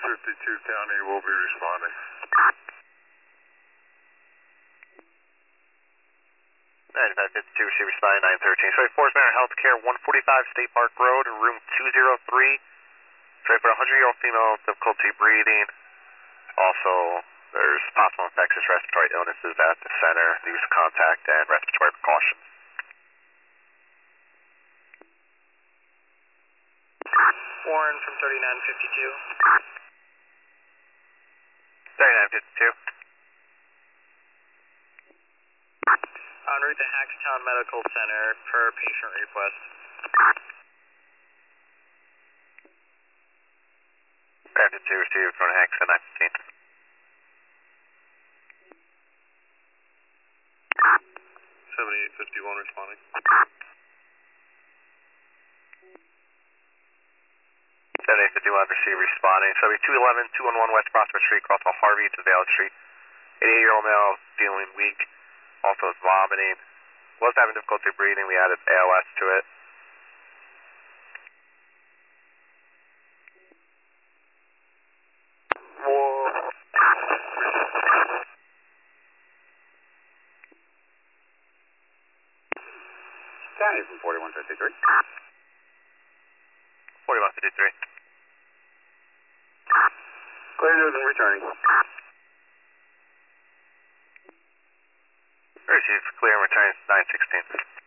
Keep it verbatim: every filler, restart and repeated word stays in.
fifty-two County will be responding. ninety-five fifty-two, receive responding nine thirteen. Sorry, Forest Manor Healthcare, one forty-five State Park Road, room two oh three. Sorry, for a hundred-year-old female with difficulty breathing. Also, there's possible infectious respiratory illnesses at the center. Use contact and respiratory precautions. Warren from thirty-nine fifty-two. thirty-nine fifty-two. En route to Hackstown Medical Center per patient request. fifty-two, received from Hackstown nine fifteen. seventy-eight fifty-one responding. seventy-eight fifty-one, receive responding. So we two eleven, two one one West Prospect Street, cross off Harvey to Valley Street. eighty-eight-year-old male feeling weak, also is vomiting. Was having difficulty breathing, we added A L S to it. County from forty-one fifty-three. forty-one fifty-three. Clear news and returning. Received, clear and returning nine sixteen.